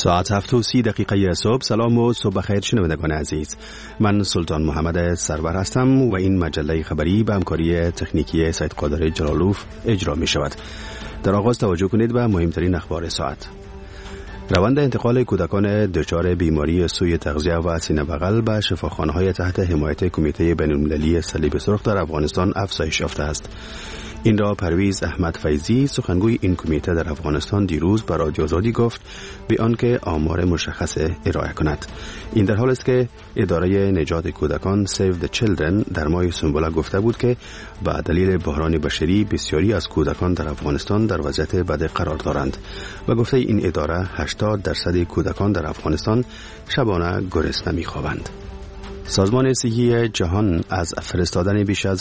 ساعت 7:30 صبح. سلام و صبح بخیر شنوندگان عزیز. من سلطان محمد سرور هستم و این مجله خبری به همکاری تکنیکی سید قادر جلالوف اجرا می شود. در آغاز توجه کنید به مهمترین اخبار ساعت. روند انتقال کودکان دچار بیماری سوء تغذیه و سینه بغل به شفاخانه‌های تحت حمایت کمیته بین‌المللی صلیب سرخ در افغانستان افزایش یافته است. این را پرویز احمد فیضی، سخنگوی این کمیته در افغانستان، دیروز به رادیو آزادی گفت به آنکه آمار مشخص ارائه کند. این در حال است که اداره نجات کودکان Save the Children در ماه سنبله گفته بود که به دلیل بحران بشری بسیاری از کودکان در افغانستان در وضعیت بد قرار دارند و گفته این اداره 80% کودکان در افغانستان شبانه گرسنه می‌خوابند. سازمان صحی جهان از فرستادن بیش از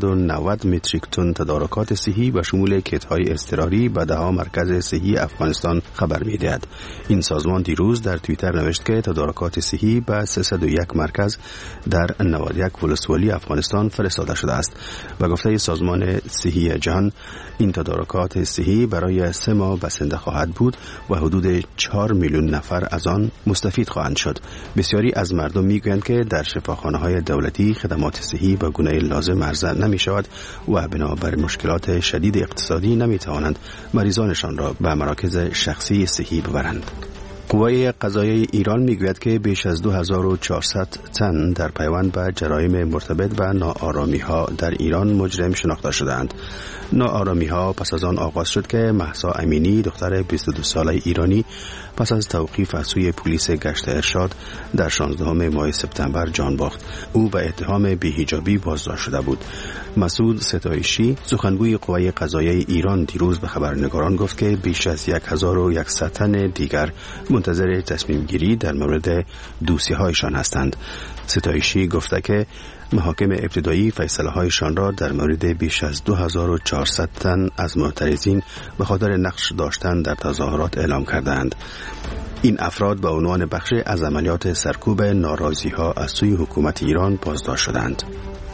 690 متریک تن تدارکات صحی به شمول کیت‌های اضطراری به 10 مرکز صحی افغانستان خبر می‌دهد. این سازمان دیروز در توییتر نوشت که تدارکات صحی به 301 مرکز در 91 ولسوالی افغانستان فرستاده شده است و گفته سازمان صحی جهان این تدارکات صحی برای 3 ماه بسنده خواهد بود و حدود 4 میلیون نفر از آن مستفید خواهند شد. بسیاری از مردم میگویند که در شفاخانه‌های دولتی خدمات صحی به گونه لازم عرضه نمی شود و بنابر مشکلات شدید اقتصادی نمی توانند مریضانشان را به مراکز شخصی صحی ببرند. قوای قضاییه ایران میگوید که بیش از 2400 تن در پیوند به جرایم مرتبط به ناآرامی‌ها در ایران مجرم شناخته شدند. ناآرامی‌ها پس از آن آغاز شد که مهسا امینی، دختر 22 ساله ایرانی، پس از توقیف از سوی پلیس گشت ارشاد در 16 ماه سپتامبر جان باخت. او به اتهام بی‌حجابی بازداشت شده بود. مسعود ستایشی، سخنگوی قوای قضاییه ایران، دیروز به خبرنگاران گفت که بیش از 1100 تن دیگر منتظر تصمیم گیری در مورد دوسیه‌هایشان هستند. ستایشی گفته که محاکم ابتدایی فیصله هایشان را در مورد بیش از 2400 تن از معترضین به خاطر نقش داشتن در تظاهرات اعلام کردند. این افراد به عنوان بخش از عملیات سرکوب ناراضی‌ها از سوی حکومت ایران بازداشت شدند.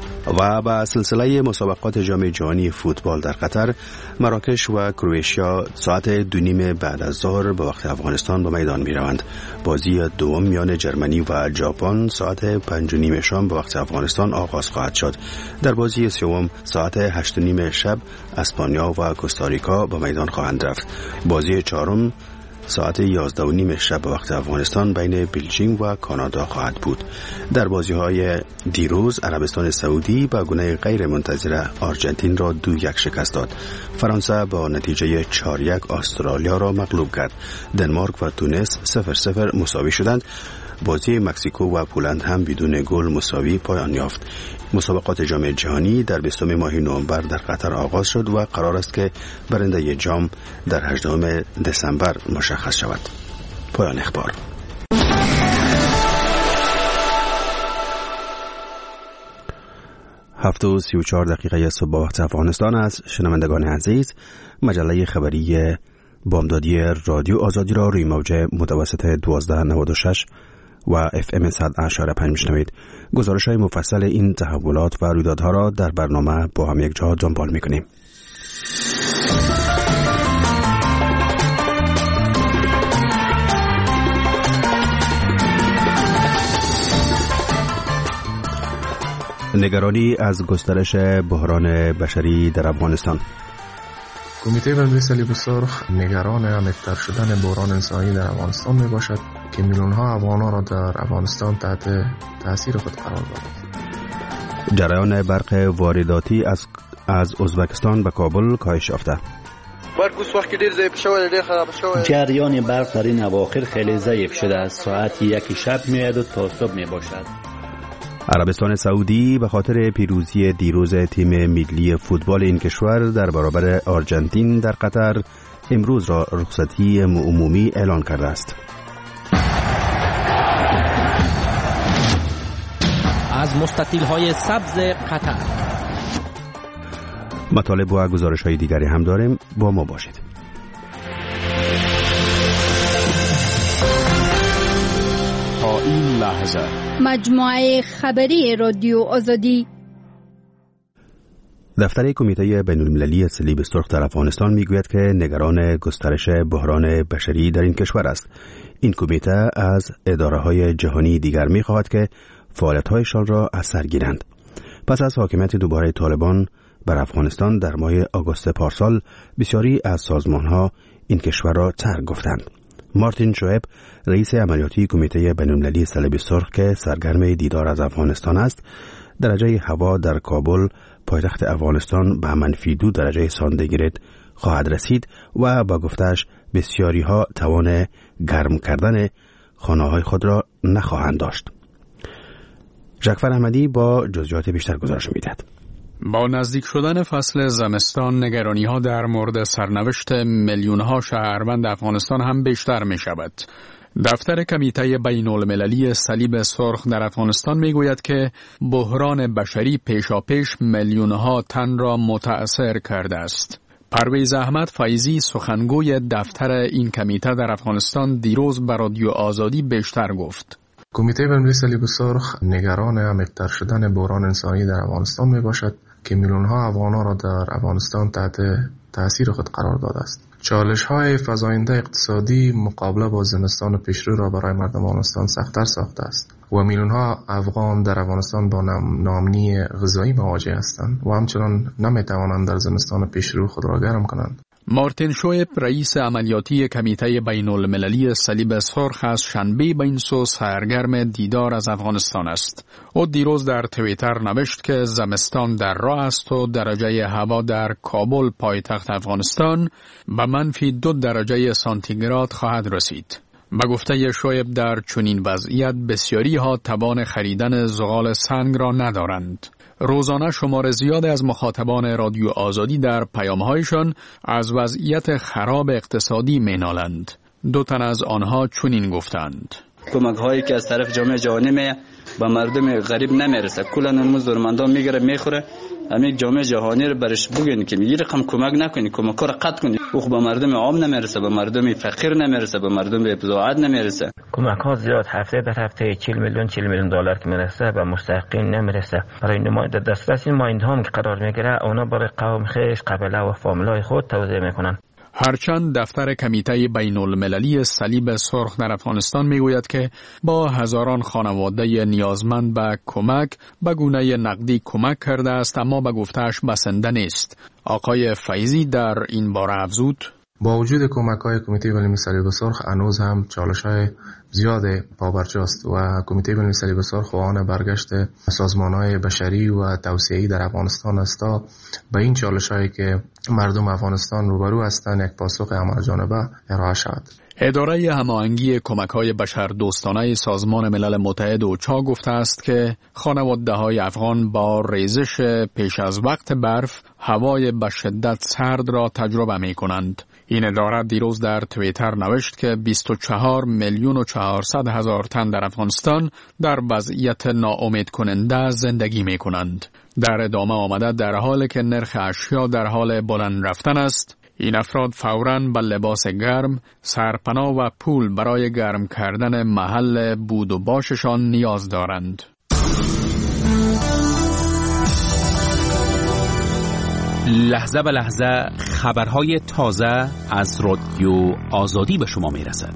و با سلسله مسابقات جام جهانی فوتبال در قطر، مراکش و کرواتیا ساعت 2:30 بعد از ظهر به وقت افغانستان به میدان می روند. بازی دوم میان جرمنی و ژاپن ساعت 5:30 شام به وقت افغانستان آغاز خواهد شد. در بازی سوم ساعت 8:30 شب اسپانیا و کوستاریکا به میدان خواهند رفت. بازی چهارم ساعت 11:30 شب به وقت افغانستان بین بلژیک و کانادا خواهد بود. در بازی‌های دیروز عربستان سعودی با گونه غیر منتظره آرژانتین را 2-1 شکست داد. فرانسه با نتیجه 4-1 استرالیا را مغلوب کرد. دنمارک و تونس 0-0 مساوی شدند. بازی مکزیکو و پولند هم بدون گل مساوی پایان یافت. مسابقات جام جهانی در 20 ماه نوامبر در قطر آغاز شد و قرار است که برنده جام در 18 دسامبر مشخص شود. پایان اخبار. هفت و 34 دقیقه صبح وقت افغانستان است. شنوندگان عزیز، مجله خبری بامدادی رادیو آزادی را روی موج متوسط 1296 و FM 100.5 میشنوید. گزارش‌های مفصل این تحولات و رویدادها را در برنامه با هم یک جا دنبال می‌کنیم. نگرانی از گسترش بحران بشری در افغانستان. کمیته بین‌المللی صلیب سرخ نگران عمیق‌تر شدن بحران انسانی در افغانستان می باشد که میلیون‌ها افغانان را در افغانستان تحت تأثیر خود قرار داد. جریان برق وارداتی از ازبکستان به کابل کاهش یافته. جریان برق در این اواخر خیلی ضعیف شده است. ساعت 1 شب میاد و تا صبح می باشد. عربستان سعودی به خاطر پیروزی دیروز تیم ملی فوتبال این کشور در برابر آرژانتین در قطر امروز را رخصتی عمومی اعلان کرده است. از مستطیل‌های سبز قطر مطالب و گزارش‌های دیگری هم داریم، با ما باشید. تا این لحظه مجموعه خبری رادیو آزادی. دفتر کمیته بین‌المللی صلیب سرخ در افغانستان میگوید که نگران گسترش بحران بشری در این کشور است. این کمیته از اداره‌های جهانی دیگر می‌خواهد که فعالیت‌هایشان را از سر گیرند. پس از حاکمیت دوباره طالبان بر افغانستان در ماه آگوست پارسال، بسیاری از سازمان‌ها این کشور را ترک گفتند. مارتین شعیب، رئیس عملیاتی کمیته بین‌المللی صلیب سرخ که سرگرم دیدار از افغانستان است، درجه هوا در کابل پایتخت افغانستان به -2 درجه سانتیگراد خواهد رسید و با گفتش بسیاری ها توان گرم کردن خانه های خود را نخواهند داشت. جعفر احمدی با جزئیات بیشتر گزارش می‌دهد. با نزدیک شدن فصل زمستان نگرانی ها در مورد سرنوشت میلیون ها شهروند افغانستان هم بیشتر می شود. دفتر کمیته بین‌المللی صلیب سرخ در افغانستان می گوید که بحران بشری پیشاپیش میلیون ها تن را متأثر کرده است. پرویز احمد فیضی، سخنگوی دفتر این کمیته در افغانستان، دیروز به رادیو آزادی بیشتر گفت. کمیته بین‌المللی صلیب سرخ نگران عمیق‌تر شدن بحران انسانی در افغانستان می باشد که میلیون‌ها افغان‌ها را در افغانستان تحت تأثیر خود قرار داده است. چالش‌های فزاینده اقتصادی مقابله با زمستان پیشرو را برای مردم افغانستان سخت‌تر ساخته است و میلیون‌ها افغان در افغانستان با ناامنی غذایی مواجه هستند و همچنان نمی‌توانند در زمستان پیشرو خود را گرم کنند. مارتین شویب، رئیس عملیاتی کمیته بین‌المللی صلیب سرخ، از شنبه به این سو سرگرم دیدار از افغانستان است. او دیروز در توییتر نوشت که زمستان در راه است و درجه هوا در کابل پایتخت افغانستان به -2 درجه سانتیگراد خواهد رسید. به گفته شویب، در چنین وضعیت بسیاری ها توان خریدن زغال سنگ را ندارند. روزانه شمار زیادی از مخاطبان رادیو آزادی در پیام‌هایشان از وضعیت خراب اقتصادی می‌نالند. 2 تن از آنها چنین گفتند: کمک‌هایی که از طرف جامعه جهانی به مردم غریب نمیرسه، کلاً اون ضرورتمندان میگیره میخوره. همین جامعه جهانی رو برش بگین که یه رقم کمک نکنی، کمک رو قطع کنی. او به مردم عام نمیرسه، به مردم فقیر نمیرسه، به مردم ابتداعات نمیرسه. کمک ها زیاد هفته در هفته 40 میلیون دلار که میرسه به مستحقین نمیرسه. برای نماینده دسترس این مایندها هم که قرار میگیره، اونا برای قوم خیش، قبیله و فامیلای خود توزیع میکنن. هرچند دفتر کمیته بین‌المللی صلیب سرخ در افغانستان میگوید که با هزاران خانواده نیازمند به کمک به گونه نقدی کمک کرده است، اما به گفته‌اش بسنده نیست. آقای فیضی در این باره افزود: با وجود کمک‌های کمیته بین‌المللی صلیب سرخ هنوز هم چالش‌های زیاد پابرجاست و کمیته بین‌المللی صلیب سرخ خواهان برگشت سازمان‌های بشری و توسعه‌ای در افغانستان است تا به این چالش‌هایی که مردم افغانستان روبرو هستند یک پاسخ همه‌جانبه ارائه شود. اداره هماهنگی کمک‌های بشردوستانه سازمان ملل متحد اوچا گفته است که خانواده‌های افغان با ریزش پیش از وقت برف هوای به شدت سرد را تجربه می‌کنند. این اداره دیروز در توییتر نوشت که 24,400,000 تن در افغانستان در وضعیت ناامید کننده زندگی می‌کنند. در ادامه آمده در حالی که نرخ اشیا در حال بلند رفتن است، این افراد فوراً به لباس گرم، سرپناه و پول برای گرم کردن محل بود و باششان نیاز دارند. لحظه به لحظه خبرهای تازه از رادیو آزادی به شما میرسد.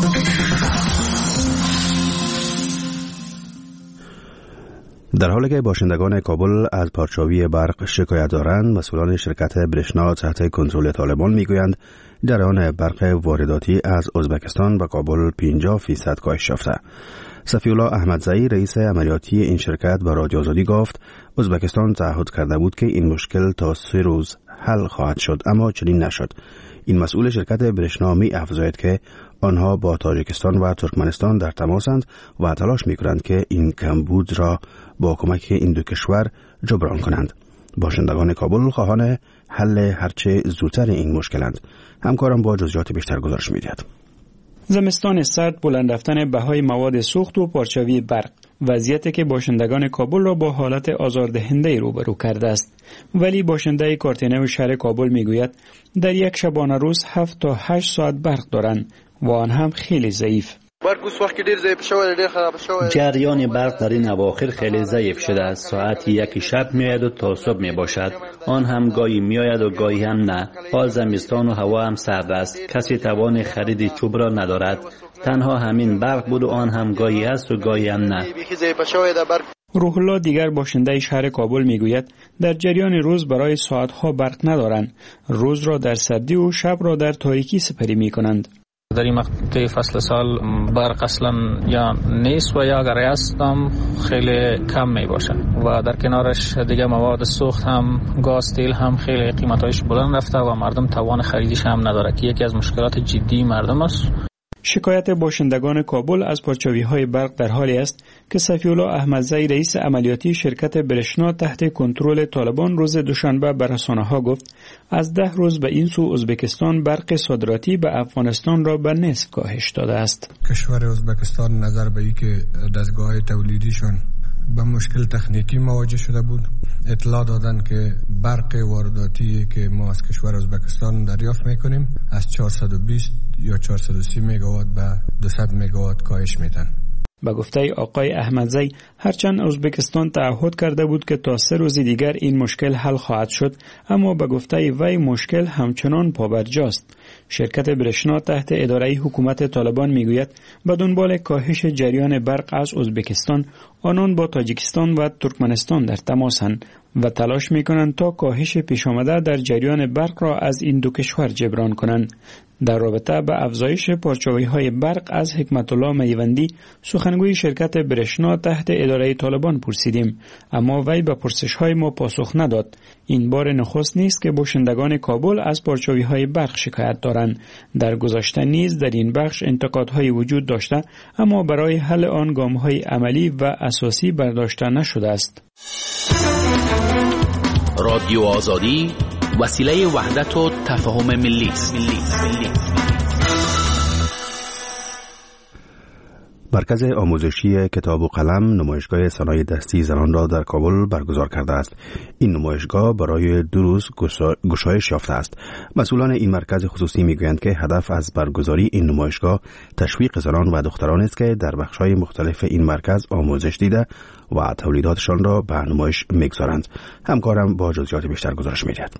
در حالی که باشندگان کابل از پارچاوی برق شکایت دارند، مسئولان شرکت برشنا تحت کنترل طالبان میگویند جریان برق وارداتی از ازبکستان به کابل 50% کاهش یافته. صفی‌الله احمدزئی، رئیس عملیاتی این شرکت، به رادیو آزادی گفت ازبکستان تعهد کرده بود که این مشکل تا 3 روز حل خواهد شد، اما چنین نشد. این مسئول شرکت برشنا می افزاید که آنها با تاجیکستان و ترکمنستان در تماسند و تلاش می‌کنند که این کمبود را با کمک این دو کشور جبران کنند. باشندگان کابل خواهان حل هرچه زودتر این مشکلند. همکارم با جزئیات بیشتر گزارش می‌دهد. زمستان سرد، بلند رفتن بهای مواد سوخت و پارچوی برق، وضعیتی که باشندگان کابل را با حالت آزاردهنده روبرو کرده است. ولی باشنده کارتنو شهر کابل میگوید در یک شبانه روز 7 تا 8 ساعت برق دارند و آن هم خیلی ضعیف. جریان برق در این اواخر خیلی ضعیف شده است. ساعت 1 شب میآید و تا صبح می باشد. آن هم گاهی میآید و گاهی هم نه. حال زمستان و هوا هم سرد است. کسی توان خرید چوب را ندارد. تنها همین برق بود و آن هم گاهی است و گاهی هم نه. روح الله دیگر باشنده شهر کابل میگوید در جریان روز برای ساعتها برق ندارند. روز را در سردی و شب را در تاریکی سپری می کنند. در این مقطع فصل سال برق اصلا یا نیست و یا اگر است هم خیلی کم می باشه و در کنارش دیگه مواد سوخت هم گاز تیل هم خیلی قیمتایش بلند رفته و مردم توان خریدش هم نداره که یکی از مشکلات جدی مردم است. شکایت باشندگان کابل از پارچوی‌های برق در حالی است که صفی‌الله احمدزی رئیس عملیاتی شرکت برشنا تحت کنترل طالبان روز دوشنبه به رسانه‌ها گفت از 10 روز به این سو ازبکستان برق صادراتی به افغانستان را به نصف کاهش داده است. کشور ازبکستان نظر به اینکه دستگاه تولیدیشون با مشکل تکنیکی مواجه شده بود، اطلاع دادن که برق وارداتی که ما از کشور ازبکستان دریافت میکنیم از 420 یا 430 مگاوات به 200 مگاوات کاهش میدن. با گفته آقای احمدزی هرچند ازبکستان تعهد کرده بود که تا 3 روز دیگر این مشکل حل خواهد شد، اما با گفته وی مشکل همچنان پابرجاست. شرکت برشنا تحت اداره حکومت طالبان میگوید به دنبال کاهش جریان برق از ازبکستان آنان با تاجیکستان و ترکمنستان در تماسند و تلاش میکنند تا کاهش پیش آمده در جریان برق را از این دو کشور جبران کنند. در رابطه به افزایش پارچوی‌های برق از حکمت الله میوندی سخنگوی شرکت برشنا تحت اداره طالبان پرسیدیم، اما وی به پرسش‌های ما پاسخ نداد. این بار نخست نیست که باشندگان کابل از پارچوی‌های برق شکایت دارند. در گذشته نیز در این بخش انتقادهای وجود داشته، اما برای حل آن گام‌های عملی و اساسی برداشته نشده است. رادیو آزادی وسیله وحدت و تفاهم ملی است. مرکز آموزشی کتاب و قلم نمایشگاه صنایع دستی زنان را در کابل برگزار کرده است. این نمایشگاه برای 2 روز گشایش یافته است. مسئولان این مرکز خصوصی میگویند که هدف از برگزاری این نمایشگاه تشویق زنان و دختران است که در بخش‌های مختلف این مرکز آموزش دیده و تولیداتشان را به نمایش میگذارند. همکارم با جزئیات بیشتر گزارش می‌دهد.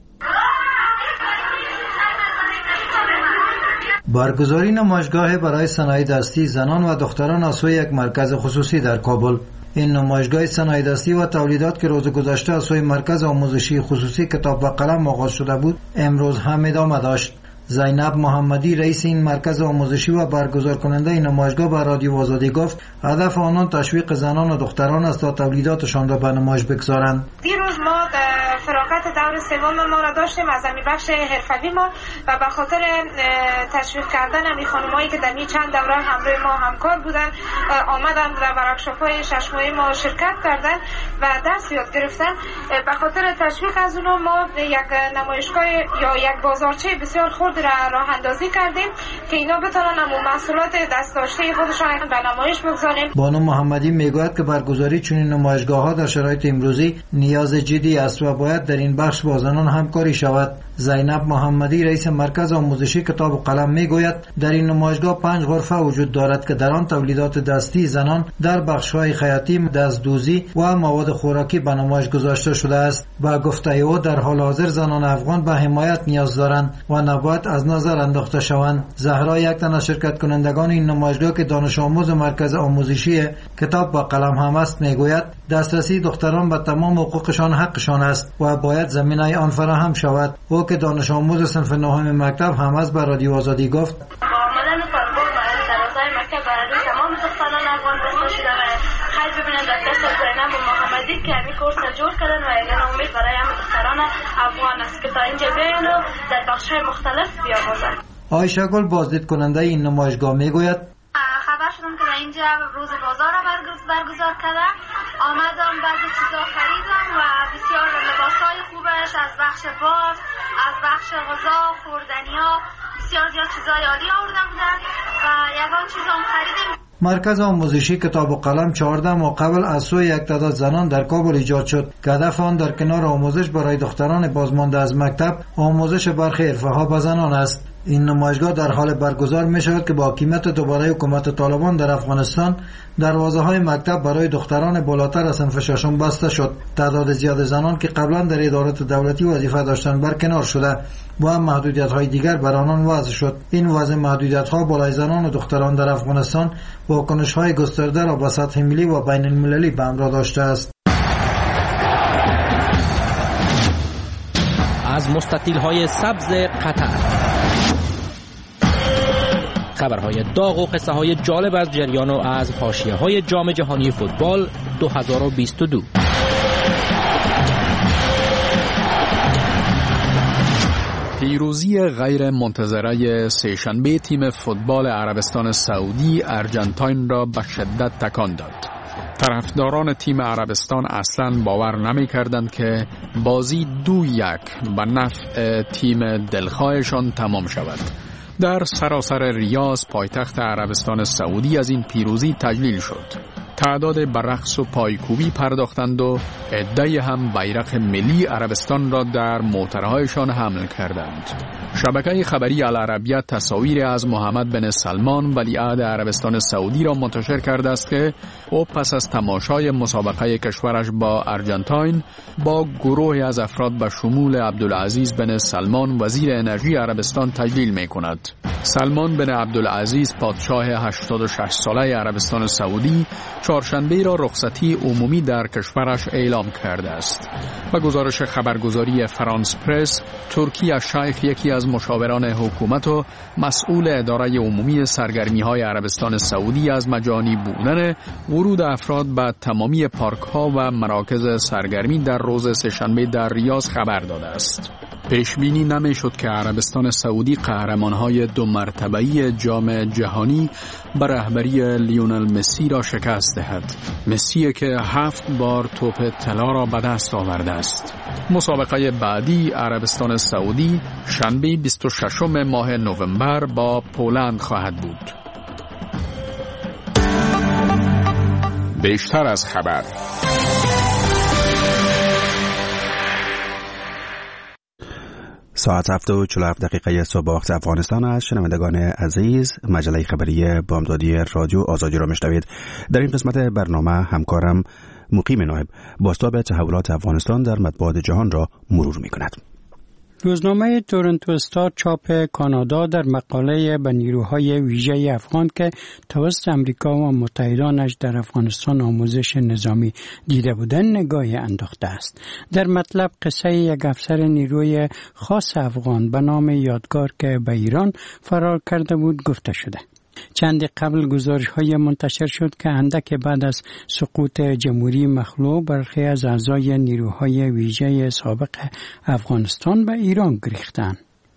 برگزاری نمایشگاه برای صنایع دستی زنان و دختران از سوی یک مرکز خصوصی در کابل. این نمایشگاه صنایع دستی و تولیدات که روز گذشته از سوی مرکز آموزشی خصوصی کتاب و قلم آغاز شده بود، امروز هم ادامه داشت. زینب محمدی رئیس این مرکز آموزشی و برگزار کننده این نمایشگاه به رادیو آزادی گفت هدف آنان تشویق زنان و دختران است تا تولیداتشان را به نمایش بگذارند. دیروز ما فراغت دور سوم ما را داشتیم از همین بخش حرفوی ما و به خاطر تشویق کردن همین خانمایی که در این چند دوره همراه ما همکار بودن آمدن و ورکشاپ‌های 6 ماهه ما شرکت کردن و درس یاد گرفتن. به خاطر تشویق از اونها ما یک نمایشگاه یا یک بازارچه بسیار خرد را راه اندازی کردیم که اینا بتونن همون محصولات دست‌داشته خودشان به نمایش بگذارن. بانو محمدی میگوید که برگزاری چنین نمایشگاه‌ها در شرایط امروزی نیاز جدی است و باید در این بخش با زنان همکاری شود. زینب محمدی رئیس مرکز آموزشی کتاب و قلم میگوید در این نمایشگاه 5 غرفه وجود دارد که در آن تولیدات دستی زنان در بخش‌های خیاطی، دستدوزی و مواد خوراکی به نمایش گذاشته شده است. با گفته او در حال حاضر زنان افغان به حمایت نیاز دارند و نباید از نظر انداخته شوند. زهرا یک تن از شرکت کنندگان این نمایشگاه که دانش آموز مرکز آموزشی کتاب و قلم هم است میگوید دسترسی دختران به تمام حقوقشان حقشان است و باید زمینه آن فراهم شود. او که دانش آموز صنف 9 مکتب هم از به رادیو آزادی گفت آمدن طالبان در فضای مکتب برای تمام دختران افغان بسته شده و خیلی ببینن در دست زینب محمدی که همین کورس جور کردن و یعنی امید برای همه دختران افغان است که تا اینجا بیان و در بخش‌های مختلف بیاموزند. عایشه گل بازدید کننده این نمایشگاه میگوید خبر شدم که اینجا روز بازار را برگزار کرده. آمدم بعضی چیزا خریدم و بسیار لباسای خوبش از بخش باز، از بخش غذا، خوردنی‌ها بسیار زیاد چیزای عالی آوردم بودن و یگان چیزام خریدیم. مرکز آموزشی کتاب و قلم 14 ماه قبل از سوی یک تعداد زنان در کابل ایجاد شد که هدف آن در کنار آموزش برای دختران بازمانده از مکتب آموزش برخی حرفه‌ها به زنان است. این نمایشگاه در حال برگزار می شود که با حاکمیت دوباره حکومت طالبان در افغانستان دروازه های مکتب برای دختران بالاتر از صنف ششم بسته شد. تعداد زیاد زنان که قبلا در ادارات دولتی وظیفه داشتند برکنار شده و هم محدودیت های دیگر بر آنان وضع شد. این وضع محدودیت ها بالای زنان و دختران در افغانستان واکنش های گسترده را به سطح ملی و بین المللی به همراه داشته است. از مستطیل‌های سبز قطر خبرهای داغ و قصه های جالب از جریان و از حاشیه‌های جام جهانی فوتبال 2022. پیروزی غیر منتظره سه‌شنبه تیم فوتبال عربستان سعودی ارجنتاین را به شدت تکان داد. طرفداران تیم عربستان اصلاً باور نمی کردند که بازی 2-1 به نفع تیم دلخواهشان تمام شود. در سراسر ریاض پایتخت عربستان سعودی از این پیروزی تجلیل شد. تعداد به رقص و پایکوبی پرداختند و عده‌ای هم بیرق ملی عربستان را در موترهایشان حمل کردند. شبکه خبری العربیه تصاویر از محمد بن سلمان ولیعهد عربستان سعودی را منتشر کرده است که او پس از تماشای مسابقه کشورش با ارجنتاین با گروهی از افراد به شمول عبدالعزیز بن سلمان وزیر انرژی عربستان تجلیل می کند. سلمان بن عبدالعزیز پادشاه 86 ساله عربستان سعودی چهارشنبه را رخصتی عمومی در کشورش اعلام کرده است. با گزارش خبرگزاری فرانس پرس، ترکی الشیخ یکی از مشاوران حکومت و مسئول اداره عمومی سرگرمی‌های عربستان سعودی از مجانی بودن ورود افراد به تمامی پارک‌ها و مراکز سرگرمی در روز سه‌شنبه در ریاض خبر داده است. پیش بینی نمی شد که عربستان سعودی قهرمان‌های 2 مرتبه‌ای جام جهانی به رهبری لیونل مسی را شکست دهد. مسی که 7 بار توپ طلا را به دست آورده است. مسابقه بعدی عربستان سعودی شنبه 26 ماه نوامبر با پولند خواهد بود. بیشتر از خبر. ساعت 7:47 صبح وقت افغانستان است. شنوندگان عزیز، مجله خبری بامدادی رادیو آزادی را میشنوید. در این قسمت برنامه همکارم مقیم نایب بازتاب تحولات افغانستان در مطبوعات جهان را مرور میکند. روزنامه تورنتو استار چاپ کانادا در مقاله به نیروهای ویژه افغان که توسط امریکا و متحدانش در افغانستان آموزش نظامی دیده بودند نگاهی انداخته است. در مطلب قصه یک افسر نیروی خاص افغان به نام یادگار که به ایران فرار کرده بود گفته شده. چندی قبل گزارش‌های منتشر شد که اندک بعد از سقوط جمهوری مخلوع برخی از اعضای نیروهای ویژه سابق افغانستان به ایران گریختند.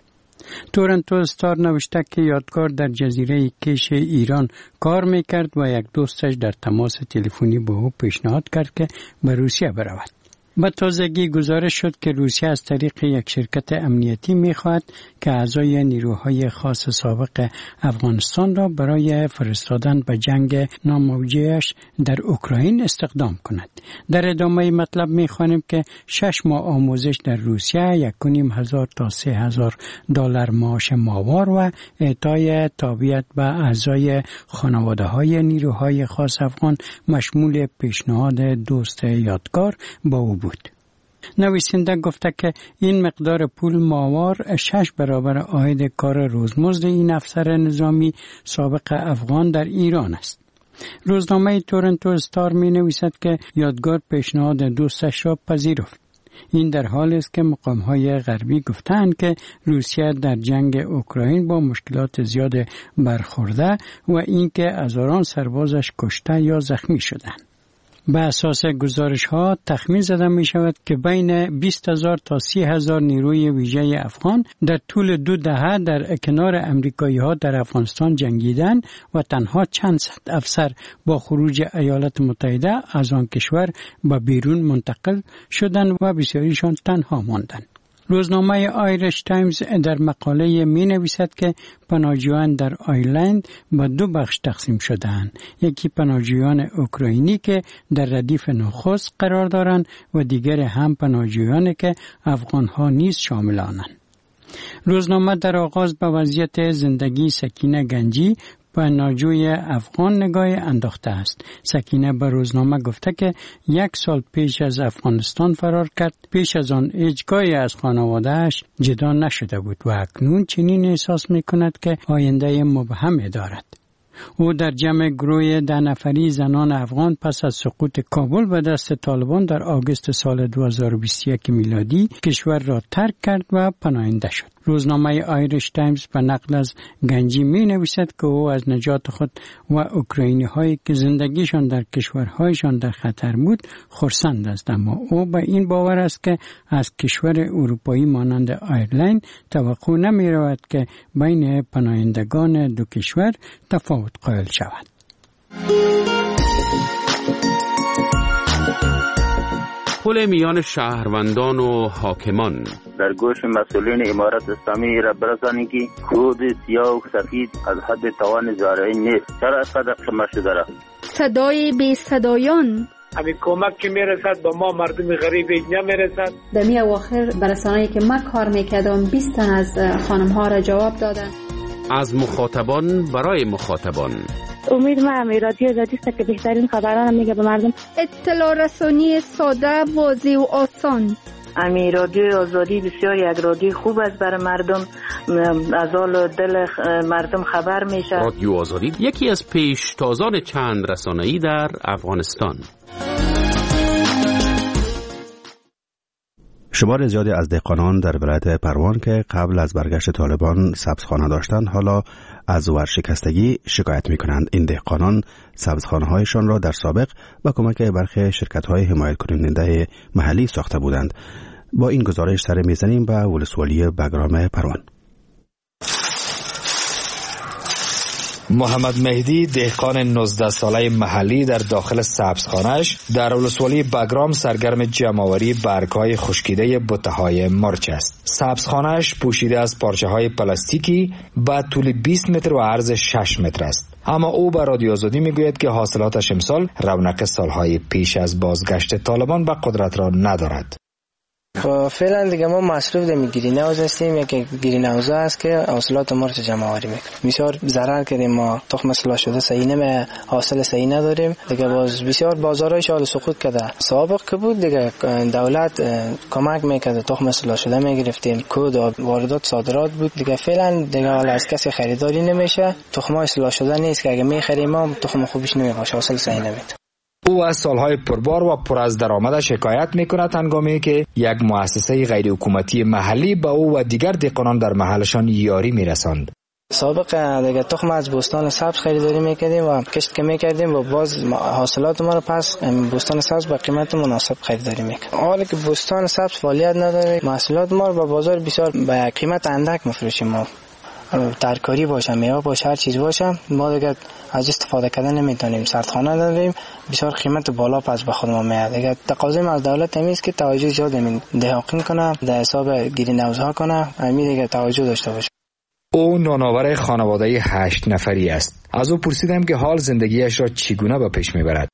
تورنتو استار نوشته که یادگار در جزیره کیش ایران کار میکرد و یک دوستش در تماس تلفنی با او پیشنهاد کرد که به روسیه برود. به تازگی گزارش شد که روسیه از طریق یک شرکت امنیتی می‌خواهد که اعضای نیروهای خاص سابق افغانستان را برای فرستادن به جنگ ناموجه‌اش در اوکراین استخدام کند. در ادامه مطلب می‌خوانیم که 6 ماه آموزش در روسیه 1,500 تا 3,000 دلار معاش ماهوار و اعطای تابعیت به اعضای خانواده‌های نیروهای خاص افغان مشمول پیشنهاد دوست یادگار با او بود. نویسنده گفته که این مقدار پول ماهوار 6 برابر عاید کار روزمزد این افسر نظامی سابق افغان در ایران است. روزنامه تورنتو استار می نویسد که یادگار پیشنهاد دوستش را پذیرفت. این در حالی است که مقام‌های غربی گفتند که روسیه در جنگ اوکراین با مشکلات زیاد برخورده و اینکه هزاران سربازش کشته یا زخمی شدند. به اساس گزارش‌ها تخمین زده می شود که بین 20,000 تا 30,000 نیروی ویژه افغان در طول 2 دهه در کنار امریکایی‌ها در افغانستان جنگیدند و تنها چند صد افسر با خروج ایالات متحده از آن کشور به بیرون منتقل شدند و بسیاریشان تنها ماندند. روزنامه آیرش تایمز در مقاله می نویسد که پناهجویان در آیرلند به 2 بخش تقسیم شده‌اند. یکی پناهجویان اوکراینی که در ردیف نخست قرار دارند و دیگر هم پناهجویانی که افغان‌ها نیز شامل آنند. روزنامه در آغاز به وضعیت زندگی سکینه گنجی و ناجوی افغان نگاه انداخته است. سکینه به روزنامه گفته که 1 سال پیش از افغانستان فرار کرد. پیش از آن هیچگاهی از خانواده‌اش جدا نشده بود و اکنون چنین احساس می‌کند که آینده مبهم دارد. او در جمع گروه 10 نفری زنان افغان پس از سقوط کابل به دست طالبان در آگوست سال 2021 میلادی کشور را ترک کرد و پناهنده شد. روزنامه آیریش تایمز به نقل از گنجی می نویسد که او از نجات خود و اوکراینی هایی که زندگیشان در کشورهایشان در خطر بود خرسند است، اما او به این باور است که از کشور اروپایی مانند آیرلند توقع نمی رود که بین پناهندگان دو کشور تفاوت قائل شود. پل میان شهروندان و حاکمان در گوش مسئولین امارت اسلامی را برسانید که کود سیاه و سفید از حد توان زارعین نیست. چرا اینقدر شما شده را؟ صدای بی صدایان همین کمک که میرسد به ما مردم غریب نمیرسد. در می اواخر برسانه‌ای که من کار میکردم 20 تن از خانم ها را جواب دادن. از مخاطبان برای مخاطبان. امید ما رادیو آزادی است که بهترین خبران میگه به مردم. اطلاع رسانی ساده، واضح و آسان. رادیو آزادی بسیار یک رادیو خوب است برای مردم، از حال دل مردم خبر میشه. رادیو آزادی یکی از پیشتازان چند رسانه‌ای در افغانستان. شمار زیادی از دهقانان در ولایت پروان که قبل از برگشت طالبان سبزخانه داشتند حالا از ورشکستگی شکایت می‌کنند. این دهقانان سبزخانه‌هایشان را در سابق با کمک برخی شرکت‌های حمایت کننده محلی ساخته بودند. با این گزارش سر می‌زنیم به ولسوالی بگرام پروان. محمد مهدی دهقان 19 ساله محلی در داخل سبزخانه‌اش در ولسوالی بگرام سرگرم جمع‌آوری برگ‌های خشکیده بوته‌های مرچ است. سبزخانه‌اش پوشیده از پارچه‌های پلاستیکی با طول 20 متر و عرض 6 متر است. اما او به رادیو آزادی میگوید که حاصلاتش امسال رونق سالهای پیش از بازگشت طالبان به قدرت را ندارد. فعلا دیگه ما مصروف در گرین هاوس هستیم. یک گرین هاوس است که حاصلات ما رو جمع آوری میکنه. بسیار ضرر کردیم، ما تخم اصلاح شده صحیح نمیره، حاصل صحیح نداریم دیگه. باز بسیار بازارهای شال سقوط کرده. سابق که بود دیگه دولت کمک میکرد، تخم اصلاح شده میگرفتیم، کود واردات صادرات بود دیگه. فعلا دیگه حالا از کسی خریداری نمیشه، تخم اصلاح شده نیست که اگه میخریم ما تخم خوبش نمیباشه، حاصل صحیح نمیده. او از سالهای پربار و پر از درآمد شکایت میکند هنگامی که یک مؤسسه غیر حکومتی محلی به او و دیگر دهقانان در محلشان یاری میرساند. سابق دیگه تخم از بستان سبز خریداری میکردیم و کشت که میکردیم و باز حاصلات ما رو پس بستان سبز با قیمت مناسب خریداری میکردیم. حالا که بستان سبز فعالیت نداره، محصولات ما رو با بازار بسیار با قیمت اندک میفروشیم. ما ترکاری باشه، میوه باشه، هر چیز باشه، ما دیگه از استفاده کردن نمیتونیم. سردخانه داریم، بسیار قیمت بالا پس به خود ما میاد. دیگه تقاضای از دولت همین است که توجه زیاد همین دهقان کنه، در حساب گرین هاوس ها کنه، همین دیگه توجه داشته باشه. او نانآور خانواده 8 نفری است. از او پرسیدم که حال زندگیش را چگونه به پیش میبرد.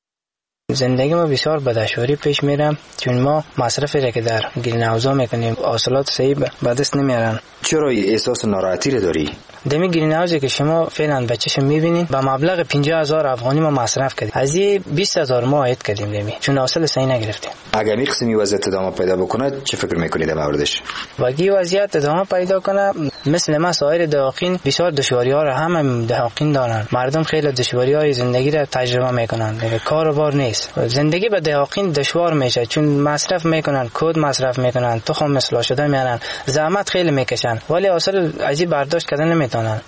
زندگی ما بسیار به دشواری پیش میره، چون ما مصرفی را که در گرین هاوس ها میکنیم حاصلات صحیح به دست نمیارن. چرا احساس ناراحتی را داری؟ دمی گرین هاوسی که شما فعلا بچه‌ش میبینید با مبلغ 50000 افغانی ما مصرف کردیم، از این 20000 ما عاید کردیم دمی، چون حاصل صحیح نگرفتیم. اگر این قسمی وضعیت ادامه پیدا بکنه چه فکر میکنید در موردش؟ اگه وضعیت ادامه پیدا کنه مثل ما سایر دهقان بسیار دشواری‌ها را هم دهقان دارن. مردم خیلی دشواری‌های زندگی را تجربه میکنن، کار و بار نیست. زندگی به دهقان دشوار میشه، چون مصرف میکنن، کود مصرف میکنن، تخم اصلاح شده میارن، زحمت خیلی میکشن ولی حاصل از این برداشت کردن نمیتونن.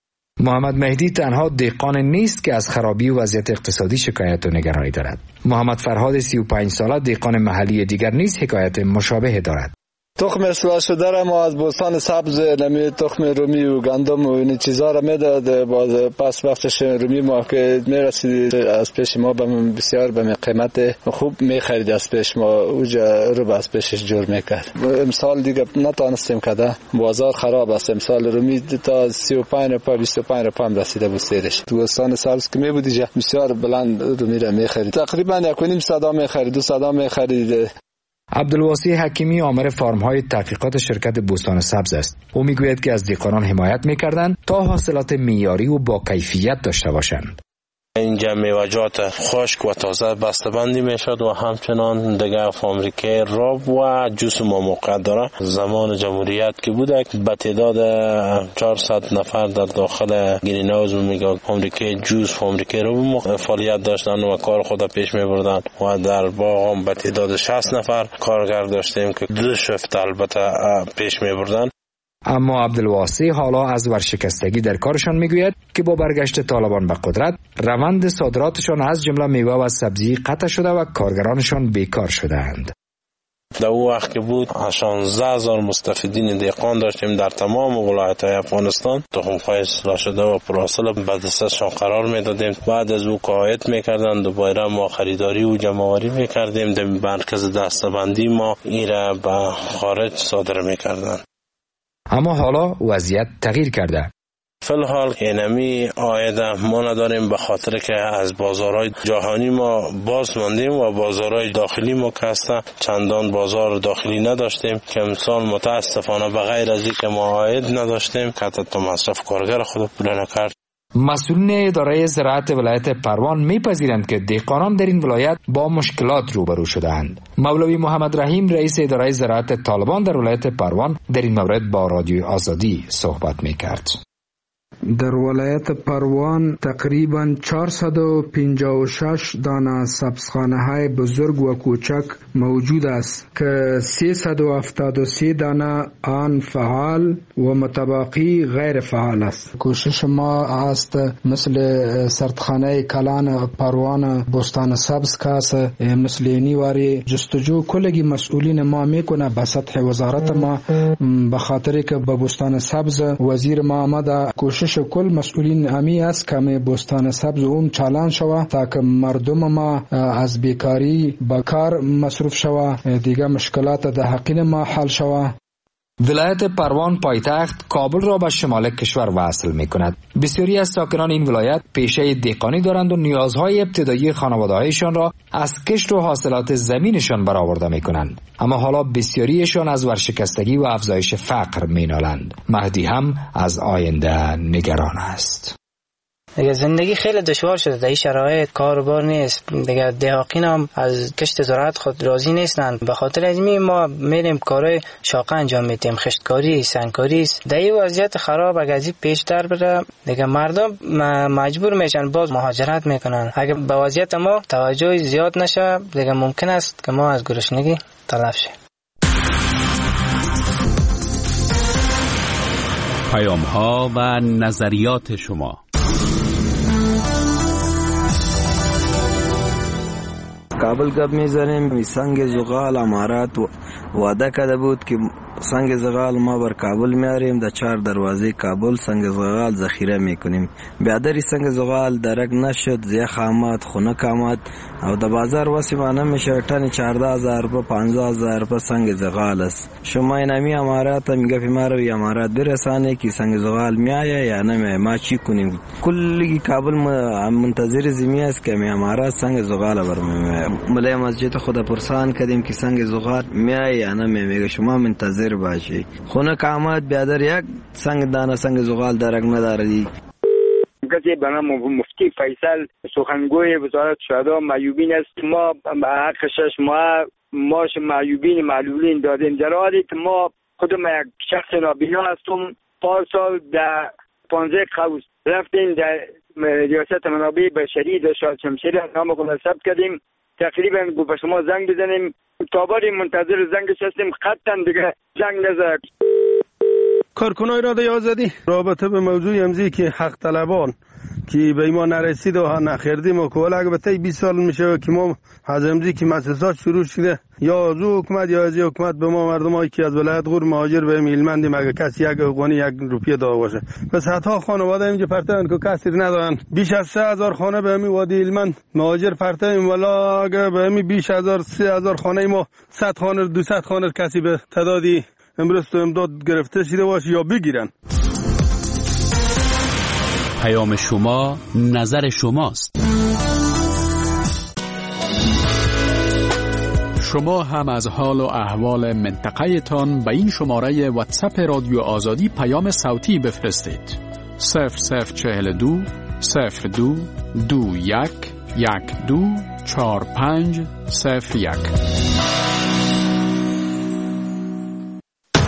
محمد مهدی تنها دهقان نیست که از خرابی و وضعیت اقتصادی شکایت و نگرانی دارد. محمد فرهاد 35 ساله دهقان محلی دیگر نیز حکایت مشابه دارد. تخم اصلاح شده را ما از بستان سبز نمی تخم رومی و گندم و این چیزا را میداد. باز پس وقتش رومی ما که میرسید از پیش ما بسیار به قیمت خوب میخرید، از پیش ما اوجا رو از پیشش جور میکرد. امسال دیگه نتونستیم کده، بازار خراب است. امسال رومی تا 35 روپا 25 روپا هم رسیده بود سیرش. تو بستان سبز که می بودی بسیار بلند رومی را میخرید، تقریبا 1.5 صدا میخرید، 2 صدا میخرید. عبدالواسی حکیمی آمر فارم‌های تحقیقات شرکت بوستان سبز است. او میگوید که از دهقانان حمایت می‌کردند تا حاصلات معیاری و با کیفیت داشته باشند. اینجا میوه‌جات خشک و تازه بسته‌بندی میشد و همچنان دیگه فابریکه راب و جوس ما موقعیت داره. زمان جمهوریت که بوده به تعداد 400 نفر در داخل گرین هاوس میگه فابریکه جوس فابریکه راب فعالیت داشتن و کار خود پیش میبردن و در باغ هم به تعداد 60 نفر کارگر داشتیم که 2 شفت البته پیش میبردن. اما عبدالواسی حالا از ورشکستگی در کارشان میگوید که با برگشت طالبان به قدرت روند صادراتشان از جمله میوه و سبزی قطع شده و کارگرانشان بیکار شده‌اند. در او وقت که بود 16,000 مستفیدین دهقان داشتیم در تمام ولایت‌های افغانستان. تخم‌های اصلاح شده و پرحاصل به دستشان قرار میدادیم. بعد از او کاهد میکردند دوباره ما خریداری و جمع‌آوری میکردیم. در مرکز دسته‌بندی ما ایره به خارج صادر میکردند. اما حالا وضعیت تغییر کرده. فی‌الحال اینمی عاید ما نداریم به خاطر که از بازارهای جهانی ما باز ماندیم و بازارهای داخلی ما که هستن چندان بازار داخلی نداشتیم که امسال متاسفانه به غیر از اینکه ما عاید نداشتیم که حتی مصرف کارگر خود پوره نکرد. مسئولین اداره زراعت ولایت پروان میپذیرند که دهقانان در این ولایت با مشکلات روبرو شده‌اند. مولوی محمد رحیم رئیس اداره زراعت طالبان در ولایت پروان در این مورد با رادیو آزادی صحبت میکرد. در ولایت پروان تقریبا 456 دانه سبزخانه های بزرگ و کوچک موجود است که 373 دانه آن فعال و متبقی غیر فعال است. کوشش ما است مثل سردخانه کلان پروان بستان سبز کاس مثل اینیواری جستجو کلگی مسئولین ما میکنه به سطح وزارت ما به خاطر که به بستان سبز وزیر ما آمده کوشش کل مسئولین امی است که بستان سبز اون چالان شوه تا که مردم ما از بیکاری به کار مصروف شوه دیگه مشکلات در حقین ما حل شوه. ولایت پروان پایتخت کابل را به شمال کشور وصل می کند. بسیاری از ساکنان این ولایت پیشه دهقانی دارند و نیازهای ابتدایی خانواده‌هایشان را از کشت و حاصلات زمینشان برآورده می کنند. اما حالا بسیاریشان از ورشکستگی و افزایش فقر می نالند. مهدی هم از آینده نگران است. دیگه زندگی خیلی دشوار شده در این شرایط، کاروبار نیست دیگه، دهقان هم از کشت زراعت خود راضی نیستند. به خاطر از ما میریم کارهای شاقه انجام میدیم، خشتکاری، سنگکاری. در این وضعیت خراب اگه از این پیشتر بره دیگه مردم مجبور میشن باز مهاجرت میکنن. اگه به وضعیت ما توجه زیاد نشه دیگه ممکن است که ما از گرسنگی تلف شیم. پیام‌ها و نظریات شما. کابل کب میزنیم سنگ زغال امارات وعده کرده بود که سنگ زغال ما بر کابل میاریم، در 4 دروازه کابل سنگ زغال ذخیره میکنیم. بیادری سنگ زغال درک نشد، زیخ آمد، خنک آمد او در بازار واسمانه میشه تن 14,000 روپه 15,000 روپه سنگ زغال است. شما اینمی امارات میگه ما رو امارات برسانه که سنگ زغال میایه یا نه، ما چی کنیم؟ کلی کابل منتظر زمین است که می امارات سنگ زغال برمیه. ملای مسجد خدا پرسان کردیم که سنگ زغال میایه یا نه، میگه شما منتظر باشی. خنک آمد بیادر یک سنگ دانه سنگ زغال درک نداری. کسی به نام مفتی فیصل سخنگوی وزارت شهدا معیوبین است. ما به حق 6 ماه معیوبین معلولین دادیم، در حالی که ما خودم یک شخص نابینا هستم. پارسال در 15 قوس رفتیم در ریاست منابع بشری در شهر شمشیری نام خود ثبت کردیم. تقریبا به شما زنگ بزنیم، تاباری منتظر زنگش هستیم، خطا دیگه زنگ نزد. کارکنای رادیو آزادی رابطه به موضوع امزی که حق طلبان که به ما نرسید و نخردیم و کول البته 20 سال میشه که ما از امزی که مؤسسات شروع شده یا از حکومت یا از حکومت به ما مردمایی که از ولایت غور مهاجر به میلمندیم اگه کسی یک افغانی 1 روپیه داده باشه. پس صدها خانواده اینجا پرتن که کسی ندارن. بیش از 3000 خانه به همین وادی هلمند مهاجر پرتیم، والا اگه به همین بیش از 3000 خانه ما 100 خانه 200 خانه کسی به تعدادی امروز تو امداد گرفته شده باشه یا بگیرن. پیام شما نظر شماست. شما هم از حال و احوال منطقه تان به این شماره واتساپ رادیو آزادی پیام صوتی بفرستید. 0042 02 21 12 45 01.